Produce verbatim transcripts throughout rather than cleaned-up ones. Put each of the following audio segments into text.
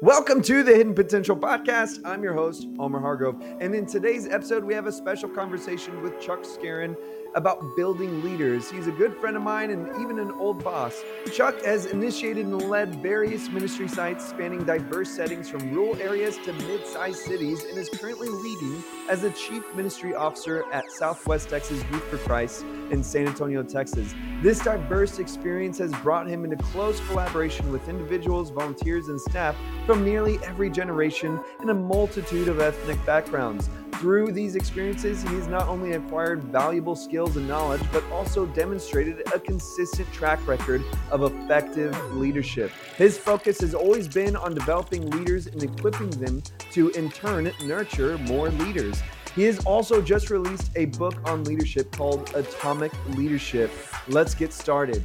Welcome to the Hidden Potential Podcast. I'm your host, Omar Hargrove. And in today's episode, we have a special conversation with Chuck Scarron about building leaders. He's a good friend of mine and even an old boss. Chuck has initiated and led various ministry sites spanning diverse settings from rural areas to mid-sized cities and is currently leading as the Chief Ministry Officer at Southwest Texas Youth for Christ in San Antonio, Texas. This diverse experience has brought him into close collaboration with individuals, volunteers, and staff from nearly every generation and a multitude of ethnic backgrounds. Through these experiences, he has not only acquired valuable skills and knowledge, but also demonstrated a consistent track record of effective leadership. His focus has always been on developing leaders and equipping them to, in turn, nurture more leaders. He has also just released a book on leadership called Atomic Leadership. Let's get started.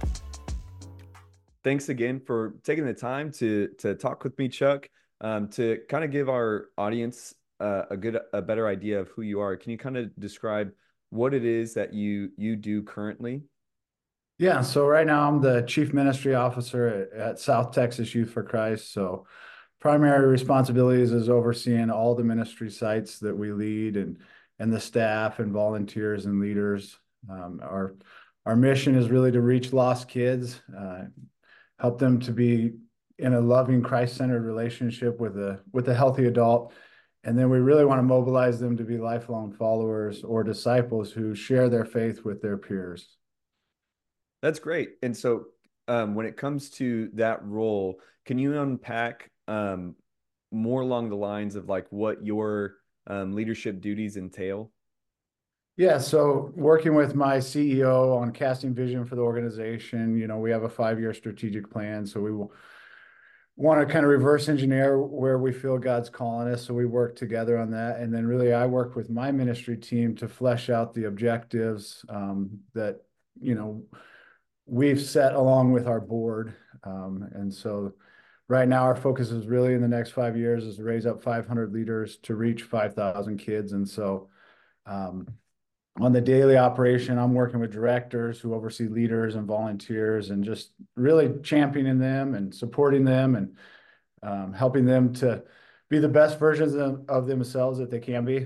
Thanks again for taking the time to to talk with me, Chuck, um, to kind of give our audience uh, a good, a better idea of who you are. Can you kind of describe what it is that you you do currently? Yeah, so right now I'm the Chief Ministry Officer at, at South Texas Youth for Christ. So primary responsibilities is overseeing all the ministry sites that we lead and and the staff and volunteers and leaders. Um, our our mission is really to reach lost kids, uh, help them to be in a loving Christ-centered relationship with a with a healthy adult. And then we really want to mobilize them to be lifelong followers or disciples who share their faith with their peers. That's great. And so um, when it comes to that role, can you unpack um, more along the lines of like what your um, leadership duties entail? Yeah, so working with my C E O on casting vision for the organization, you know, we have a five-year strategic plan. So we will want to kind of reverse engineer where we feel God's calling us. So we work together on that. And then really I work with my ministry team to flesh out the objectives um, that, you know, we've set along with our board. Um, and so right now our focus is really in the next five years is to raise up five hundred leaders to reach five thousand kids. And so um, on the daily operation, I'm working with directors who oversee leaders and volunteers and just really championing them and supporting them and um, helping them to be the best versions of, of themselves that they can be.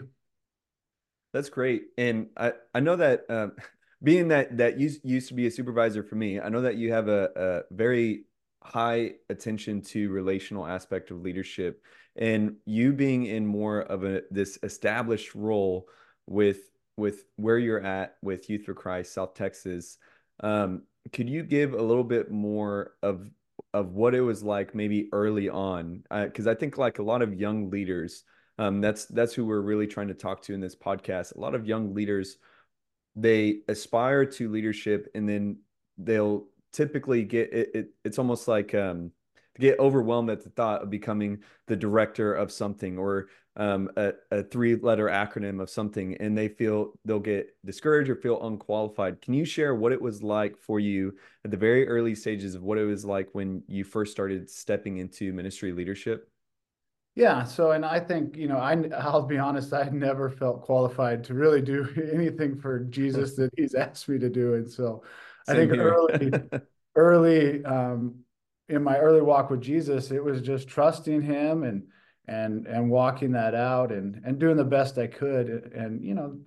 That's great. And I, I know that um, being that that you used to be a supervisor for me, I know that you have a, a very high attention to relational aspect of leadership, and you being in more of a this established role with with where you're at with Youth for Christ, South Texas. Um, could you give a little bit more of of what it was like maybe early on? Because I think like a lot of young leaders, um, that's that's who we're really trying to talk to in this podcast. A lot of young leaders, they aspire to leadership, and then they'll typically get it, it it's almost like um get overwhelmed at the thought of becoming the director of something or um, a, a three letter acronym of something, and they feel they'll get discouraged or feel unqualified. Can you share what it was like for you at the very early stages of what it was like when you first started stepping into ministry leadership? Yeah. So, and I think, you know, I, I'll be honest, I never felt qualified to really do anything for Jesus that he's asked me to do. And so I Same think here. early, early, um, in my early walk with Jesus, it was just trusting him and, and, and walking that out and, and doing the best I could. And, you know,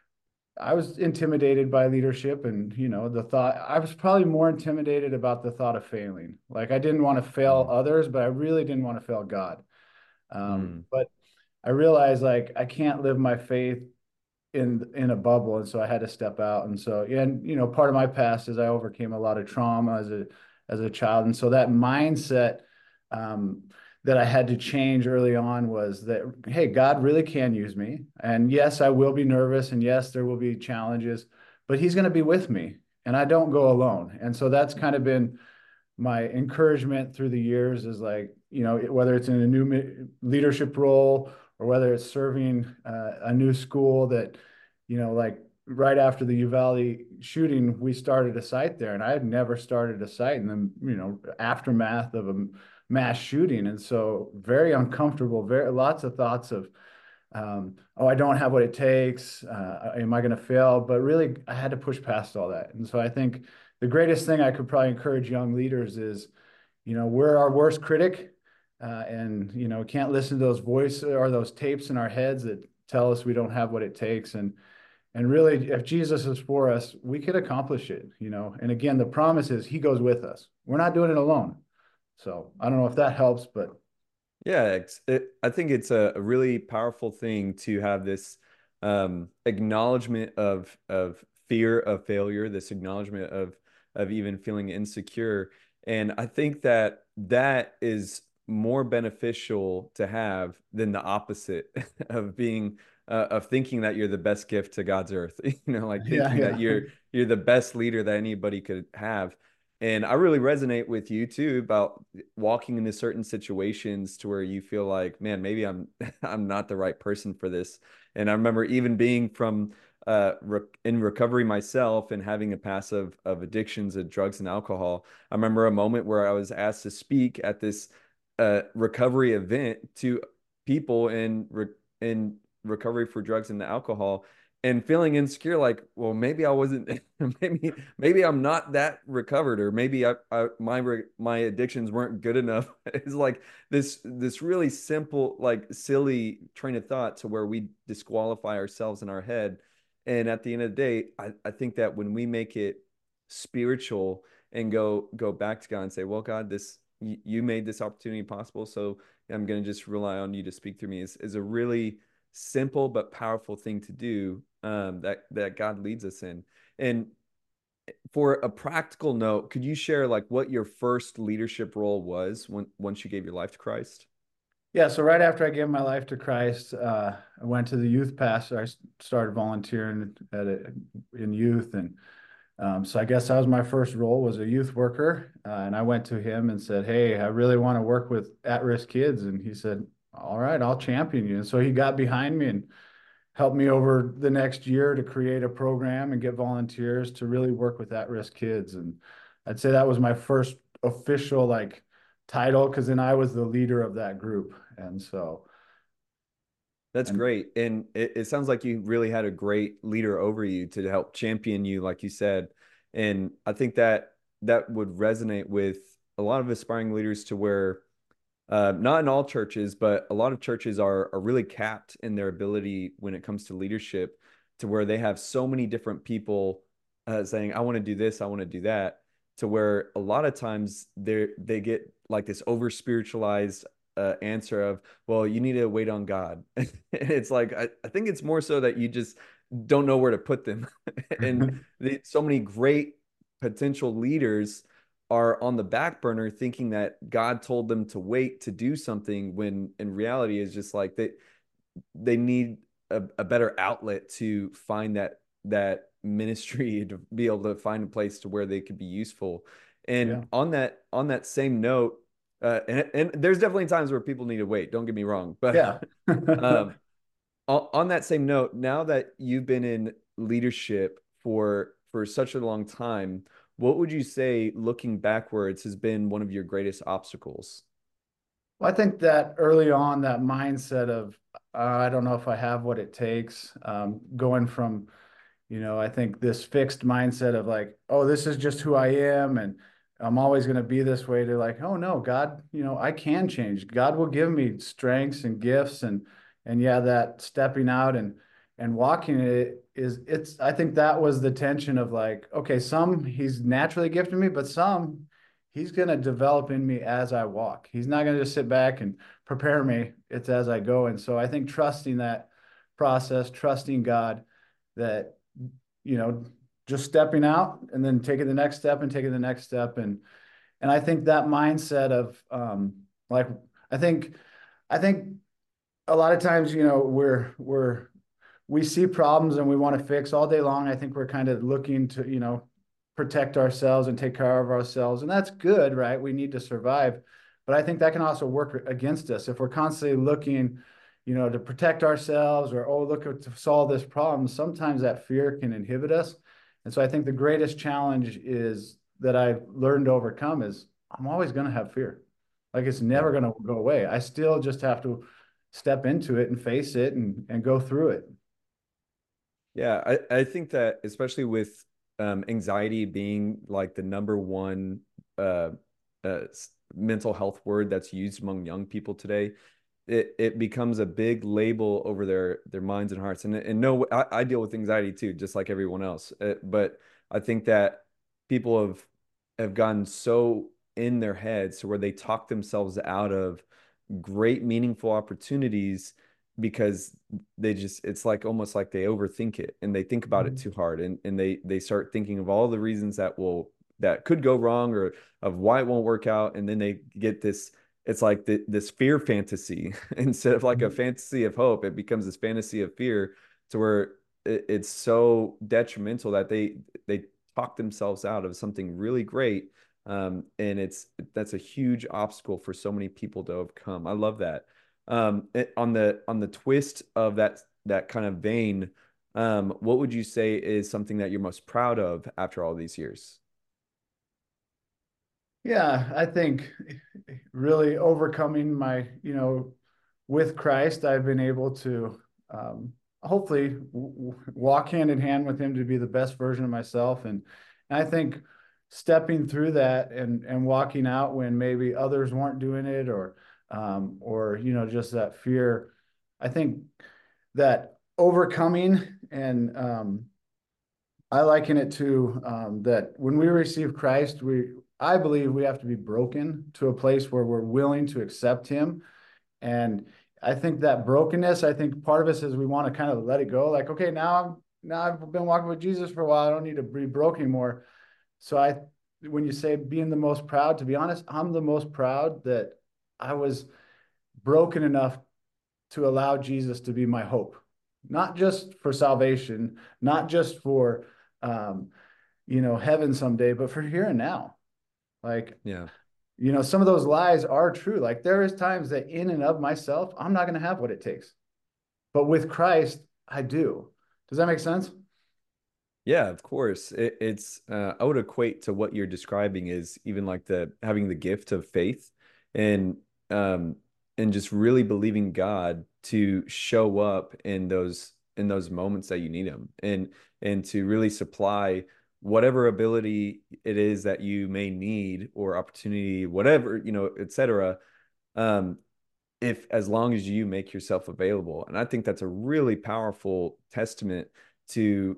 I was intimidated by leadership and, you know, the thought, I was probably more intimidated about the thought of failing. Like I didn't want to fail Mm, others, but I really didn't want to fail God. Um, mm, but I realized like I can't live my faith in in a bubble, and so I had to step out. And so, and you know, part of my past is I overcame a lot of trauma as a as a child, and so that mindset um, that I had to change early on was that hey, God really can use me, and yes, I will be nervous, and yes, there will be challenges, but He's going to be with me, and I don't go alone. And so that's kind of been my encouragement through the years is like, you know, whether it's in a new leadership role or whether it's serving uh, a new school that, you know, like right after the Uvalde shooting, we started a site there and I had never started a site in the, you know, aftermath of a mass shooting. And so very uncomfortable, very lots of thoughts of, um, oh, I don't have what it takes. Uh, am I going to fail? But really, I had to push past all that. And so I think the greatest thing I could probably encourage young leaders is, you know, we're our worst critic. uh, and you know, can't listen to those voices or those tapes in our heads that tell us we don't have what it takes. And and really, if Jesus is for us, we could accomplish it, you know. And again, the promise is he goes with us. We're not doing it alone. So I don't know if that helps, but Yeah, it's, it, I think it's a, a really powerful thing to have this um, acknowledgement of of fear of failure, this acknowledgement of of even feeling insecure, and I think that that is more beneficial to have than the opposite of being uh, of thinking that you're the best gift to God's earth. You know, like yeah, thinking that yeah. you're you're the best leader that anybody could have. And I really resonate with you too about walking into certain situations to where you feel like, man, maybe I'm I'm not the right person for this. And I remember even being from uh re in recovery myself and having a past of of addictions of drugs and alcohol. I remember a moment where I was asked to speak at this uh recovery event to people in re in recovery for drugs and alcohol and feeling insecure, like, well, maybe I wasn't, maybe, maybe I'm not that recovered, or maybe I, I my my addictions weren't good enough. It's like this this really simple, like silly train of thought to where we disqualify ourselves in our head. And at the end of the day, I, I think that when we make it spiritual and go go back to God and say, well, God, this you, you made this opportunity possible, so I'm going to just rely on you to speak through me, is, is a really simple but powerful thing to do, um, that that God leads us in. And for a practical note, could you share like what your first leadership role was when once you gave your life to Christ? Yeah, so right after I gave my life to Christ, uh, I went to the youth pastor. I started volunteering at a, in youth, and um, so I guess that was my first role was a youth worker. Uh, and I went to him and said, "Hey, I really want to work with at-risk kids." And he said, "All right, I'll champion you." And so he got behind me and helped me over the next year to create a program and get volunteers to really work with at-risk kids. And I'd say that was my first official like title because then I was the leader of that group. And so, That's and great. And it, it sounds like you really had a great leader over you to help champion you, like you said. And I think that that would resonate with a lot of aspiring leaders to where, uh, not in all churches, but a lot of churches are are really capped in their ability when it comes to leadership, to where they have so many different people uh, saying, "I want to do this, I want to do that," to where a lot of times they they get like this over spiritualized uh, answer of, "Well, you need to wait on God." And it's like I, I think it's more so that you just don't know where to put them, and the, so many great potential leaders are on the back burner thinking that God told them to wait to do something when in reality is just like they they need a, a better outlet to find that that ministry to be able to find a place to where they could be useful. And yeah, on that on that same note, uh, and, and there's definitely times where people need to wait, don't get me wrong, but yeah. um, on, on that same note, now that you've been in leadership for for such a long time, what would you say, looking backwards, has been one of your greatest obstacles? Well, I think that early on, that mindset of, uh, I don't know if I have what it takes, um, going from, you know, I think this fixed mindset of like, oh, this is just who I am and I'm always going to be this way to like, oh no, God, you know, I can change. God will give me strengths and gifts and and yeah, that stepping out and and walking it is it's I think that was the tension of like, okay, some he's naturally gifted me, but some he's going to develop in me as I walk. He's not going to just sit back and prepare me. It's as I go. And so I think trusting that process, trusting God that you know, just stepping out and then taking the next step and taking the next step. And and I think that mindset of um like I think I think a lot of times, you know, we're we're we see problems and we want to fix all day long. I think we're kind of looking to, you know, protect ourselves and take care of ourselves. And that's good, right? We need to survive. But I think that can also work against us if we're constantly looking, you know, to protect ourselves or, oh, look to solve this problem. Sometimes that fear can inhibit us. And so I think the greatest challenge is that I've learned to overcome is I'm always going to have fear. Like it's Yeah. never going to go away. I still just have to step into it and face it and, and go through it. Yeah, I, I think that especially with um, anxiety being like the number one uh, uh, mental health word that's used among young people today, it it becomes a big label over their their minds and hearts. And and no, I, I deal with anxiety too, just like everyone else. Uh, but I think that people have have gotten so in their heads to where they talk themselves out of great, meaningful opportunities because they just it's like almost like they overthink it and they think about it Mhm. too hard and and they they start thinking of all the reasons that will that could go wrong or of why it won't work out, and then they get this it's like the, this fear fantasy instead of like a Mhm. fantasy of hope. It becomes this fantasy of fear to where it, it's so detrimental that they they talk themselves out of something really great. Um, and it's that's a huge obstacle for so many people to overcome. I love that. Um, it- on the on the twist of that that kind of vein, um, what would you say is something that you're most proud of after all these years? Yeah, I think really overcoming my, you know, with Christ, I've been able to um, hopefully w walk hand in hand with Him to be the best version of myself. And, and I think stepping through that and and walking out when maybe others weren't doing it, or um, or you know, just that fear. I think that overcoming and um, I liken it to um, that when we receive Christ, we I believe we have to be broken to a place where we're willing to accept Him. And I think that brokenness, I think part of us is we want to kind of let it go. Like, okay, now I'm now I've been walking with Jesus for a while. I don't need to be broken anymore. So I, when you say being the most proud, to be honest, I'm the most proud that I was broken enough to allow Jesus to be my hope, not just for salvation, not just for um, you know, heaven someday, but for here and now. Like, Yeah. you know, some of those lies are true. Like there is times that in and of myself, I'm not going to have what it takes. But with Christ, I do. Does that make sense? Yeah, of course. It, it's uh, I would equate to what you're describing is even like the having the gift of faith and um and just really believing God to show up in those in those moments that you need him, and and to really supply whatever ability it is that you may need or opportunity, whatever, you know, et cetera. Um, if as long as you make yourself available. And I think that's a really powerful testament to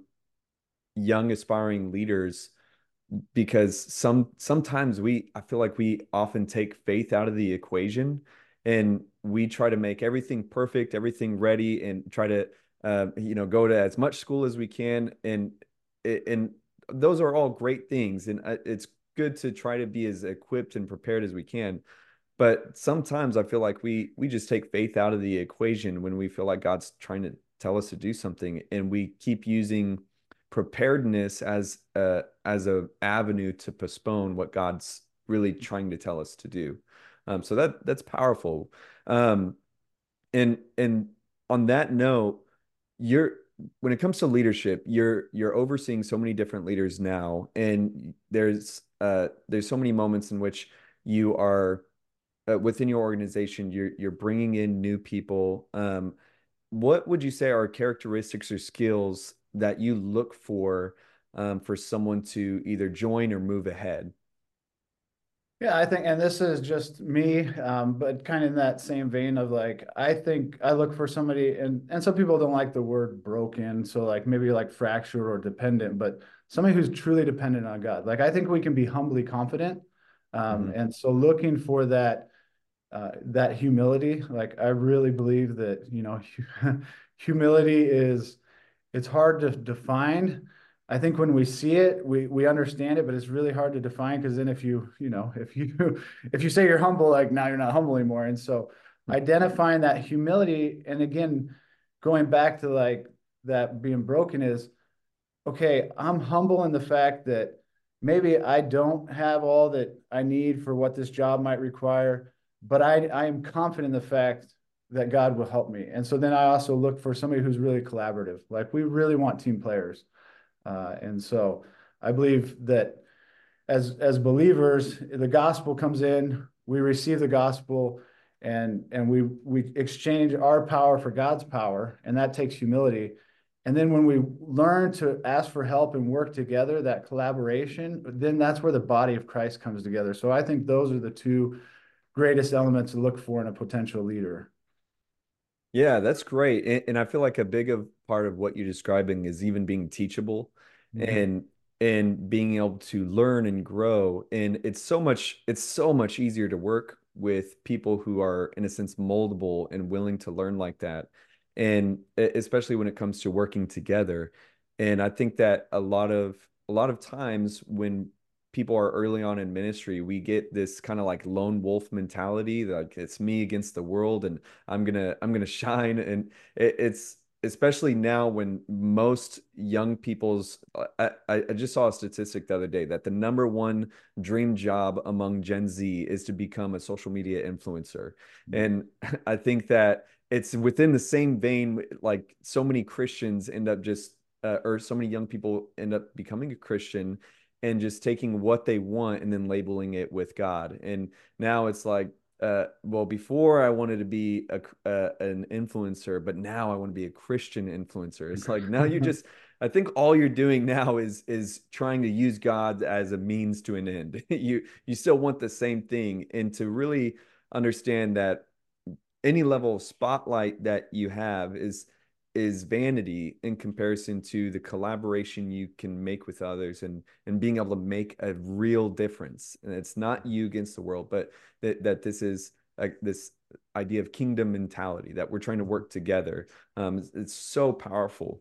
young aspiring leaders because some sometimes we I feel like we often take faith out of the equation and we try to make everything perfect, everything ready, and try to uh, you know go to as much school as we can, and and those are all great things, and uh, it's good to try to be as equipped and prepared as we can. But sometimes I feel like we we just take faith out of the equation when we feel like God's trying to tell us to do something, and we keep using preparedness as a as a avenue to postpone what God's really trying to tell us to do. Um, so that that's powerful. Um, and and on that note, you're when it comes to leadership, you're you're overseeing so many different leaders now, and there's uh there's so many moments in which you are uh, within your organization, you're you're bringing in new people. Um, what would you say are characteristics or skills that you look for um, for someone to either join or move ahead? Yeah, I think, and this is just me, um, but kind of in that same vein of like, I think I look for somebody, and and some people don't like the word broken, so like maybe like fractured or dependent, but somebody who's truly dependent on God. Like I think we can be humbly confident, um, Hmm. and so looking for that uh, that humility. Like I really believe that, you know, humility is it's hard to define. I think when we see it, we we understand it, but it's really hard to define because then if you, you know, if you if you say you're humble, like now you're not humble anymore. And so identifying that humility, and again, going back to like that being broken is okay, I'm humble in the fact that maybe I don't have all that I need for what this job might require, but I, I am confident in the fact that God will help me. And so then I also look for somebody who's really collaborative. Like we really want team players. Uh, and so I believe that as as believers, the gospel comes in, we receive the gospel, and and we we exchange our power for God's power, and that takes humility. And then when we learn to ask for help and work together, that collaboration, then that's where the body of Christ comes together. So I think those are the two greatest elements to look for in a potential leader. Yeah, that's great. And, and I feel like a big of part of what you're describing is even being teachable Mhm. and and being able to learn and grow. And it's so much it's so much easier to work with people who are in a sense moldable and willing to learn like that. And e- especially when it comes to working together. And I think that a lot of a lot of times when people are early on in ministry, we get this kind of like lone wolf mentality, like it's me against the world and I'm gonna I'm gonna shine. And it, it's especially now when most young people's I, I I just saw a statistic the other day that the number one dream job among Gen Z is to become a social media influencer. And I think that it's within the same vein, like so many Christians end up just uh, or so many young people end up becoming a Christian and just taking what they want and then labeling it with God. And now it's like, uh, well, before I wanted to be a, uh, an influencer, but now I want to be a Christian influencer. It's like now you just, I think all you're doing now is is trying to use God as a means to an end. you you still want the same thing, and to really understand that any level of spotlight that you have is is vanity in comparison to the collaboration you can make with others and and being able to make a real difference. And it's not you against the world, but that that this is like this idea of kingdom mentality that we're trying to work together. Um, it's, it's so powerful.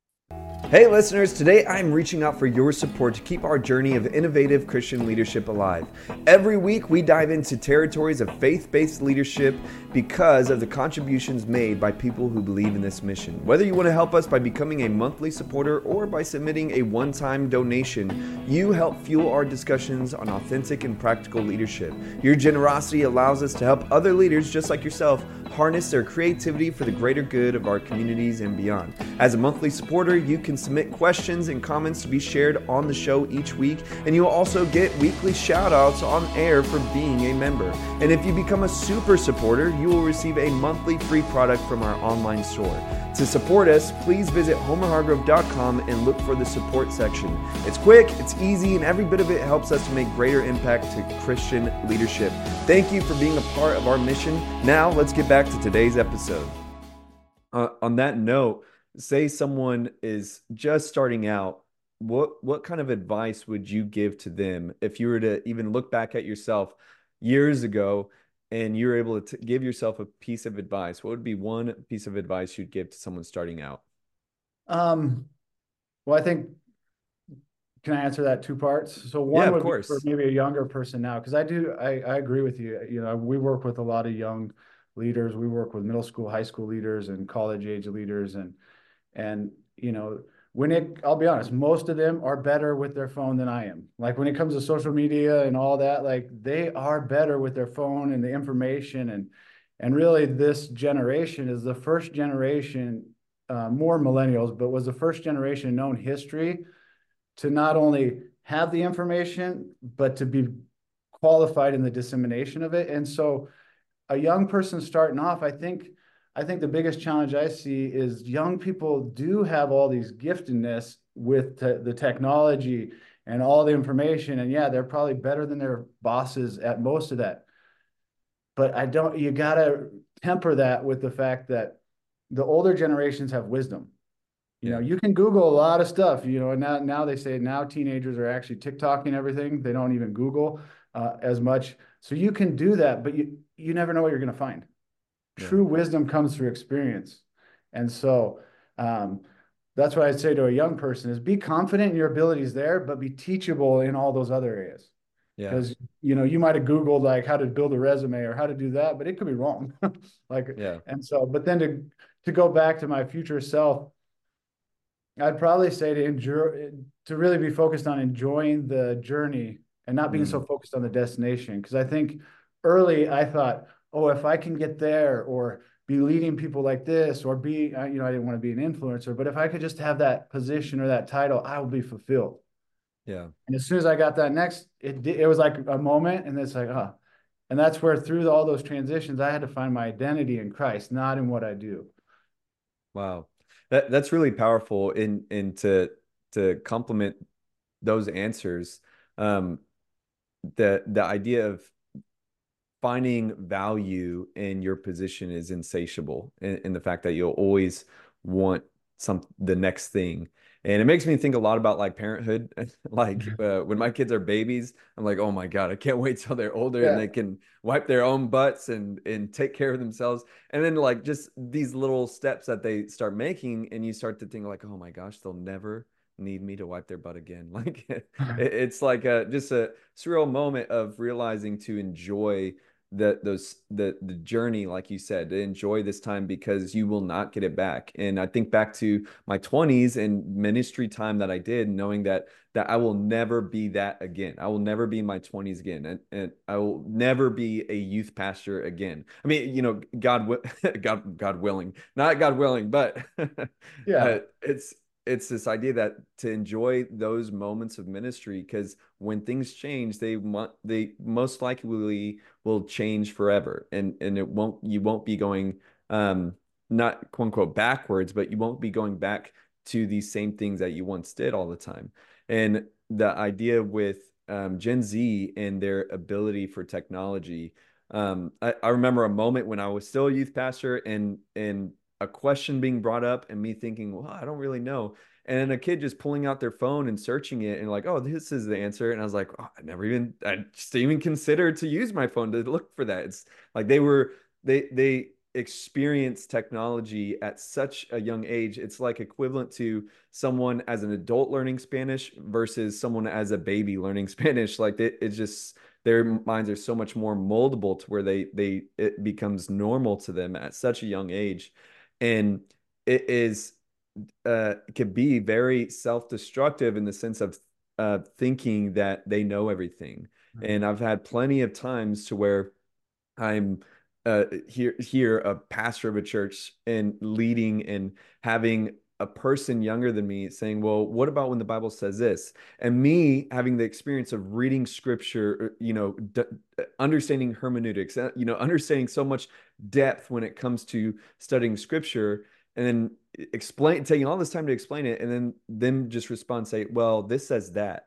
Hey listeners, today I'm reaching out for your support to keep our journey of innovative Christian leadership alive. Every week we dive into territories of faith-based leadership because of the contributions made by people who believe in this mission. Whether you want to help us by becoming a monthly supporter or by submitting a one-time donation, you help fuel our discussions on authentic and practical leadership. Your generosity allows us to help other leaders just like yourself harness their creativity for the greater good of our communities and beyond. As a monthly supporter, you can submit questions and comments to be shared on the show each week, and you'll also get weekly shout-outs on air for being a member. And if you become a super supporter, you will receive a monthly free product from our online store. To support us, please visit homer hargrove dot com and look for the support section. It's quick, it's easy, and every bit of it helps us to make greater impact to Christian leadership. Thank you for being a part of our mission. Now, let's get back to today's episode. Uh, on that note, say someone is just starting out, what what kind of advice would you give to them if you were to even look back at yourself years ago and you're able to t- give yourself a piece of advice? What would be one piece of advice you'd give to someone starting out? Um, well, I think, can I answer that two parts? So Yeah, one of would be for course. maybe a younger person now, because I do, I, I agree with you. You know, we work with a lot of young leaders. We work with middle school, high school leaders and college age leaders. And, and, you know, when it, I'll be honest, most of them are better with their phone than I am. Like when it comes to social media and all that, like they are better with their phone and the information. And, and really this generation is the first generation, uh, more millennials, but was the first generation known history to not only have the information, but to be qualified in the dissemination of it. And so a young person starting off, I think, I think the biggest challenge I see is young people do have all these giftedness with te- the technology and all the information. And yeah, they're probably better than their bosses at most of that. But I don't, you got to temper that with the fact that the older generations have wisdom. You know, Yeah. you can Google a lot of stuff, you know, and now, now they say now teenagers are actually TikToking everything. They don't even Google uh, as much. So you can do that, but you, you never know what you're going to find. Yeah. True wisdom comes through experience. And so um, that's what I'd say to a young person is be confident in your abilities there, but be teachable in all those other areas. Yeah. Because, you know, you might have Googled like how to build a resume or how to do that, but it could be wrong. like, Yeah. and so, but then to, to go back to my future self, I'd probably say to enjoy, to really be focused on enjoying the journey and not being so Mm, focused on the destination. Because I think early I thought, oh, if I can get there or be leading people like this or be, uh, you know, I didn't want to be an influencer, but if I could just have that position or that title, I will be fulfilled. yeah. And as soon as I got that next, it it was like a moment, and it's like, oh, and that's where through all those transitions, I had to find my identity in Christ, not in what I do. Wow. That that's really powerful in in to to complement those answers. Um, the the idea of finding value in your position is insatiable in, in the fact that you'll always want some the next thing. And it makes me think a lot about like parenthood. Like uh, when my kids are babies, I'm like, oh my God, I can't wait till they're older and Yeah. they can wipe their own butts and and take care of themselves. And then like just these little steps that they start making, and you start to think like, oh my gosh, they'll never need me to wipe their butt again. Like it, it's like a just a surreal moment of realizing to enjoy the those the the journey, like you said, to enjoy this time because you will not get it back. And I think back to my twenties and ministry time that I did, knowing that that I will never be that again. I will never be in my twenties again, and, and I will never be a youth pastor again. I mean, you know, God, God, God willing, not God willing, but uh, Yeah. it's it's this idea that to enjoy those moments of ministry because when things change, they want they most likely will change forever, and and it won't you won't be going um not quote unquote backwards, but you won't be going back to these same things that you once did all the time. And the idea with um, Gen Z and their ability for technology. Um, I, I remember a moment when I was still a youth pastor and and a question being brought up and me thinking, well, I don't really know. And then a kid just pulling out their phone and searching it and like, oh, this is the answer. And I was like, oh, I never even, I just didn't even consider to use my phone to look for that. It's like they were, they, they experienced technology at such a young age. It's like equivalent to someone as an adult learning Spanish versus someone as a baby learning Spanish. Like it, it's just, their minds are so much more moldable to where they, they, it becomes normal to them at such a young age. And it is, uh, could be very self-destructive in the sense of uh, thinking that they know everything. And I've had plenty of times to where I'm uh, here here a pastor of a church and leading and having a person younger than me saying, "Well, what about when the Bible says this?" And me having the experience of reading scripture, you know, d- understanding hermeneutics, uh, you know, understanding so much depth when it comes to studying scripture, and then explain taking all this time to explain it, and then them just respond say, "Well, this says that."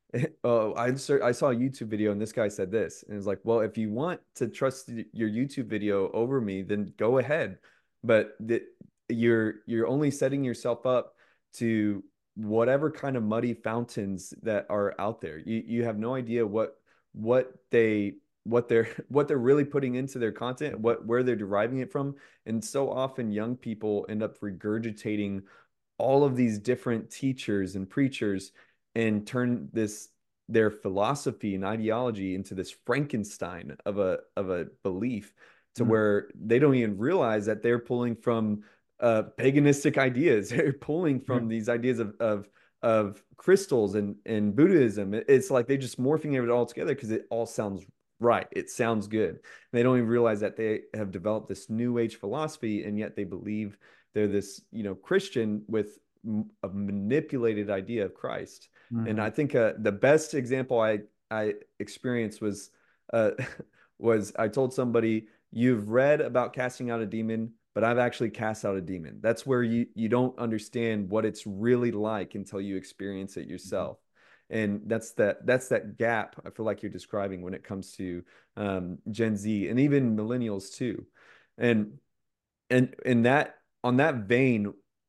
Oh, I I saw a YouTube video and this guy said this, and it's like, well, if you want to trust your YouTube video over me, then go ahead. But that you're you're only setting yourself up to whatever kind of muddy fountains that are out there. You you have no idea what what they what they're what they're really putting into their content, what where they're deriving it from. And so often young people end up regurgitating all of these different teachers and preachers and turn this their philosophy and ideology into this Frankenstein of a of a belief to Mm. where they don't even realize that they're pulling from uh, paganistic ideas. They're pulling Yeah. from these ideas of of of crystals and and Buddhism. It's like they just morphing it all together because it all sounds right. It sounds good. And they don't even realize that they have developed this new age philosophy, and yet they believe they're this, you know, Christian with a manipulated idea of Christ. And I Mhm. think uh, the best example I I experienced was uh, was I told somebody, you've read about casting out a demon, but I've actually cast out a demon. That's where you you don't understand what it's really like until you experience it yourself. And that's that that's that gap I feel like you're describing when it comes to um, Gen Z and even millennials too. And and in that on that vein,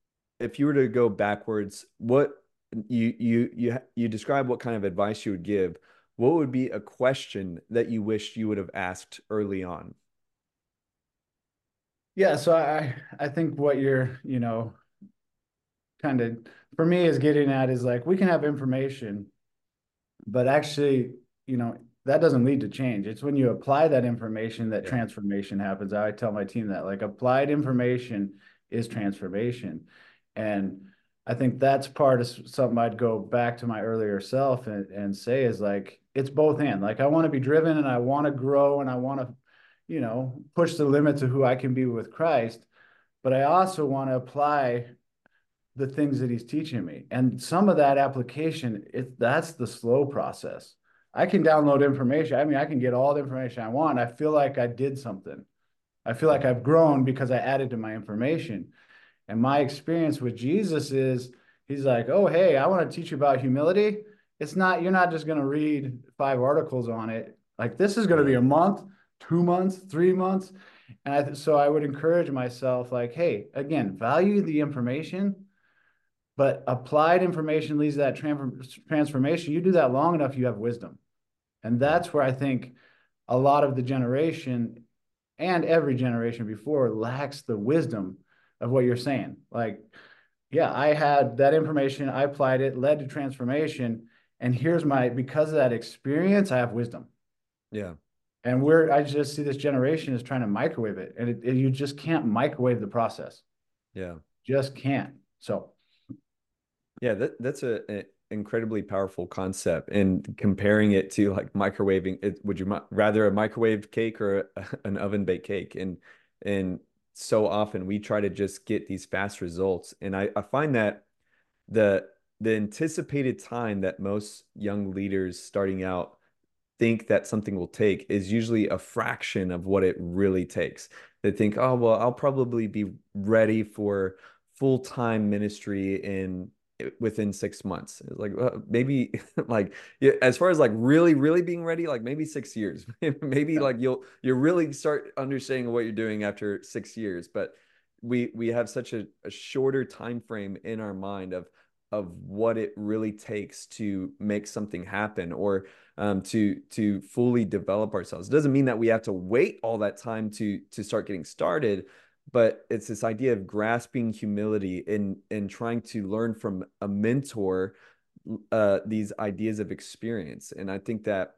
if you were to go backwards, what you you you you describe what kind of advice you would give. What would be a question that you wished you would have asked early on? Yeah, so I I think what you're, you know, kind of for me is getting at is like we can have information, but actually, you know, that doesn't lead to change. It's when you apply that information that Yeah. transformation happens. I tell my team that like applied information is transformation. And I think that's part of something I'd go back to my earlier self and, and say is like it's both and like I want to be driven and I want to grow and I want to, you know, push the limits of who I can be with Christ, but I also want to apply the things that he's teaching me. And some of that application, it that's the slow process. I can download information. I mean, I can get all the information I want. I feel like I did something. I feel like Yeah. I've grown because I added to my information. And my experience with Jesus is he's like, oh, hey, I want to teach you about humility. It's not, you're not just going to read five articles on it. Like this is going to be Yeah. a month, two months, three months. And I, so I would encourage myself like, hey, again, value the information, but applied information leads to that transformation. You do that long enough, you have wisdom. And Yeah. that's where I think a lot of the generation and every generation before lacks the wisdom of what you're saying. Like, yeah, I had that information, I applied it, led to transformation. And here's my, because of that experience, I have wisdom. Yeah. And we're, I just see this generation is trying to microwave it. And it, it, you just can't microwave the process. Yeah. Just can't. So, Yeah, that that's a, a incredibly powerful concept. And comparing it to like microwaving, it, would you mi- rather a microwaved cake or a, an oven baked cake? And and so often we try to just get these fast results. And I, I find that the the anticipated time that most young leaders starting out think that something will take is usually a fraction of what it really takes. They think, oh, well, I'll probably be ready for full-time ministry in within six months. It's like uh, maybe like yeah, as far as like really, really being ready, like maybe six years. Maybe yeah. like you'll you'll really start understanding what you're doing after six years. But we we have such a, a shorter time frame in our mind of of what it really takes to make something happen or um, to to fully develop ourselves. It doesn't mean that we have to wait all that time to to start getting started, but it's this idea of grasping humility and and trying to learn from a mentor uh, these ideas of experience. And I think that,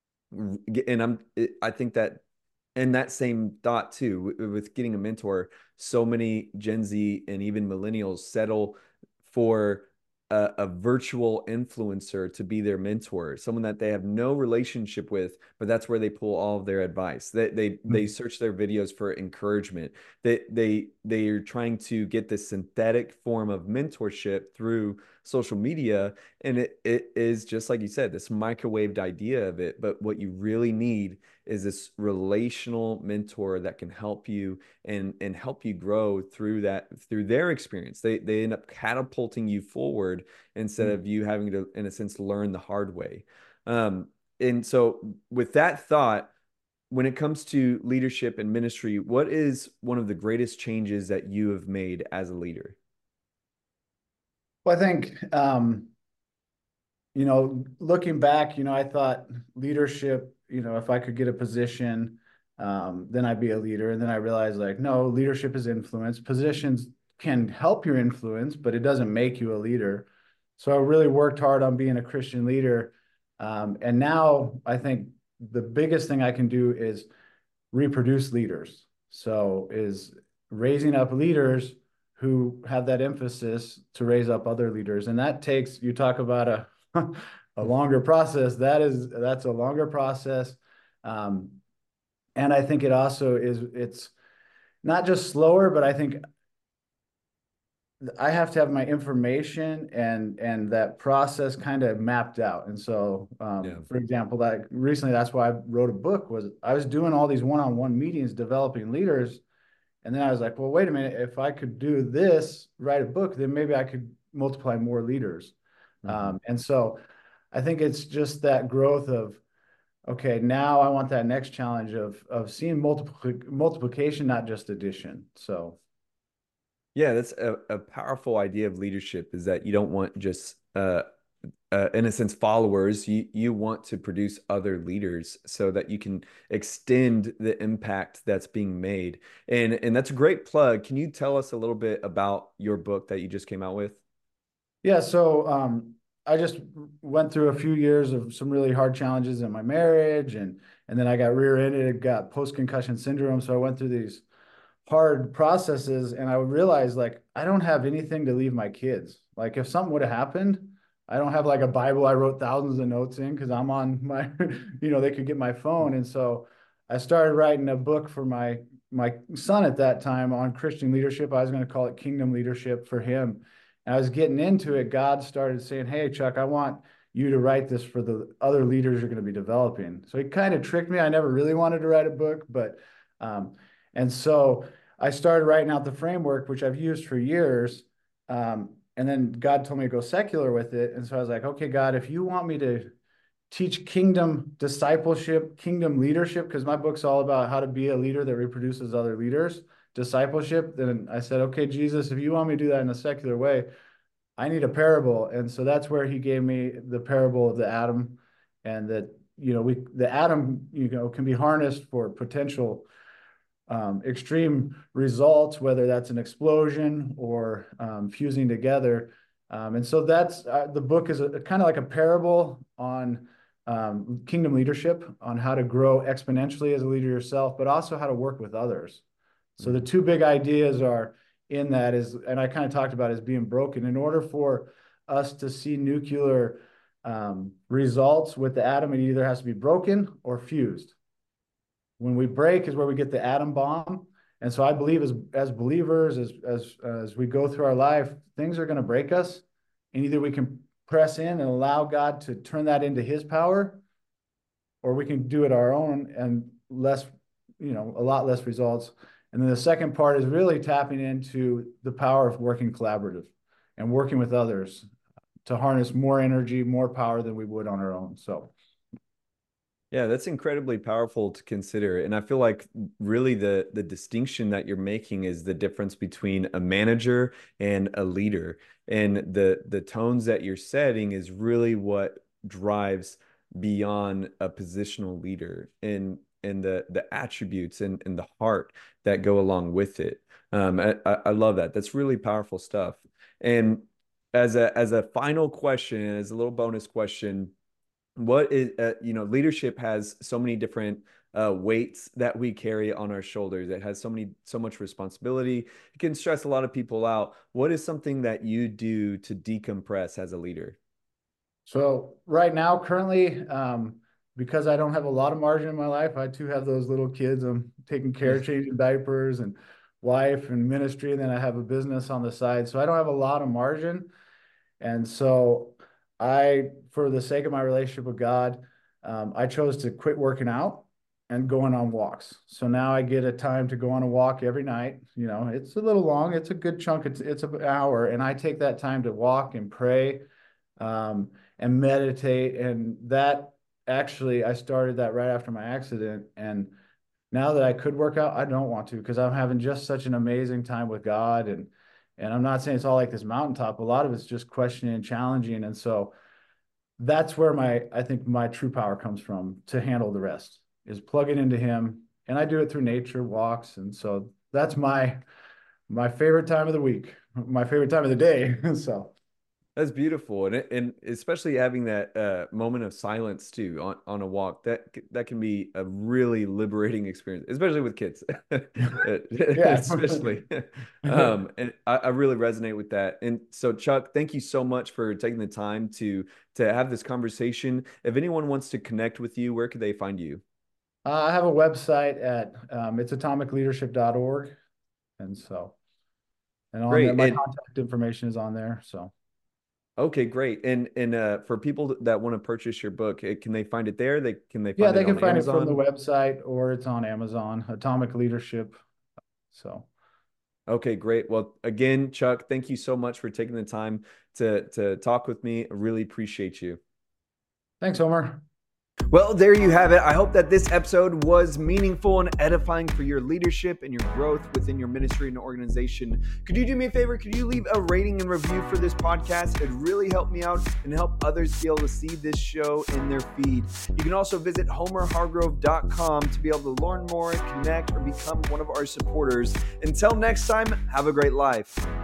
and I'm I think that in that same thought too, with getting a mentor, so many Gen Z and even millennials settle for a, a virtual influencer to be their mentor, someone that they have no relationship with, but that's where they pull all of their advice. They they they search their videos for encouragement. They they they are trying to get this synthetic form of mentorship through social media, and it it is just like you said, this microwaved idea of it. But what you really need is this relational mentor that can help you and and help you grow through that through their experience. They they end up catapulting you forward instead of you having to, in a sense, learn the hard way. Um, and so, with that thought, when it comes to leadership and ministry, what is one of the greatest changes that you have made as a leader? Well, I think, um, you know, looking back, you know, I thought leadership, you know, if I could get a position, um, then I'd be a leader. And then I realized like, no, leadership is influence. Positions can help your influence, but it doesn't make you a leader. So I really worked hard on being a Christian leader. Um, and now I think the biggest thing I can do is reproduce leaders. So is raising up leaders who have that emphasis to raise up other leaders. And that takes, you talk about a a longer process. That is, that's a longer process. Um, and I think it also is, it's not just slower, but I think I have to have my information and and that process kind of mapped out. And so, Yeah. um, for example, that recently, that's why I wrote a book. Was I was doing all these one-on-one meetings, developing leaders, and then I was like, well, wait a minute, if I could do this, write a book, then maybe I could multiply more leaders. Mhm. Um, and so, I think it's just that growth of okay, now I want that next challenge of of seeing multiple multiplication, not just addition. So. Yeah, that's a, a powerful idea of leadership is that you don't want just uh, uh, in a sense followers. You you want to produce other leaders so that you can extend the impact that's being made. And and that's a great plug. Can you tell us a little bit about your book that you just came out with? Yeah, so um, I just went through a few years of some really hard challenges in my marriage, and and then I got rear-ended, got post-concussion syndrome. So I went through these hard processes, and I realized like I don't have anything to leave my kids. Like if something would have happened, I don't have like a Bible I wrote thousands of notes in because I'm on my, you know, they could get my phone, and so I started writing a book for my my son at that time on Christian leadership. I was going to call it Kingdom Leadership for him. And I was getting into it. God started saying, "Hey, Chuck, I want you to write this for the other leaders you're going to be developing." So he kind of tricked me. I never really wanted to write a book, but um, and so I started writing out the framework, which I've used for years. Um, and then God told me to go secular with it. And so I was like, okay, God, if you want me to teach kingdom discipleship, kingdom leadership, because my book's all about how to be a leader that reproduces other leaders, discipleship, then I said, okay, Jesus, if you want me to do that in a secular way, I need a parable. And so that's where he gave me the parable of the atom, and that, you know, we, the atom, you know, can be harnessed for potential um, extreme results, whether that's an explosion or um, fusing together. Um, and so that's uh, the book is a, a kind of like a parable on um, kingdom leadership, on how to grow exponentially as a leader yourself, but also how to work with others. So the two big ideas are in that is, and I kind of talked about, is being broken. In order for us to see nuclear um, results with the atom, it either has to be broken or fused. When we break is where we get the atom bomb. And so I believe as, as believers, as, as, as we go through our life, things are going to break us. And either we can press in and allow God to turn that into his power, or we can do it our own and less, you know, a lot less results. And then the second part is really tapping into the power of working collaborative and working with others to harness more energy, more power than we would on our own. So yeah, that's incredibly powerful to consider. And I feel like really the the distinction that you're making is the difference between a manager and a leader. And the the tones that you're setting is really what drives beyond a positional leader, and and the the attributes and, and the heart that go along with it. Um, I, I love that. That's really powerful stuff. And as a as a final question, as a little bonus question, what is uh, you know leadership has so many different uh, weights that we carry on our shoulders. It has so many so much responsibility. It can stress a lot of people out. What is something that you do to decompress as a leader? So right now, currently, um, because I don't have a lot of margin in my life, I too have those little kids I'm taking care of, changing diapers, and wife and ministry, and then I have a business on the side. So I don't have a lot of margin. And so I, for the sake of my relationship with God, um, I chose to quit working out and going on walks. So now I get a time to go on a walk every night. You know, it's a little long. It's a good chunk. It's it's an hour, and I take that time to walk and pray um, and meditate. And that actually, I started that right after my accident. And now that I could work out, I don't want to, because I'm having just such an amazing time with God. And and I'm not saying it's all like this mountaintop. A lot of it's just questioning and challenging. And so that's where my, I think my true power comes from, to handle the rest, is plugging into him. And I do it through nature, walks. And so that's my, my favorite time of the week, my favorite time of the day. So That's beautiful, and and especially having that uh, moment of silence too on, on a walk. That that can be a really liberating experience, especially with kids, yeah. especially. Um, and I, I really resonate with that. And so, Chuck, thank you so much for taking the time to to have this conversation. If anyone wants to connect with you, where could they find you? Uh, I have a website at um, it's atomic leadership dot org. And so, and on there, Great. my And contact information is on there. So. okay, great. And and uh, for people that want to purchase your book, eh, can they find it there? They can they Yeah, find they it can on find it from the Amazon? website, or it's on Amazon, Atomic Leadership. So Okay, great. Well, again, Chuck, thank you so much for taking the time to to talk with me. I really appreciate you. thanks, Homer. Well, there you have it. I hope that this episode was meaningful and edifying for your leadership and your growth within your ministry and organization. Could you do me a favor? Could you leave a rating and review for this podcast? It'd really help me out and help others be able to see this show in their feed. You can also visit homer hargrove dot com to be able to learn more, connect, or become one of our supporters. Until next time, have a great life.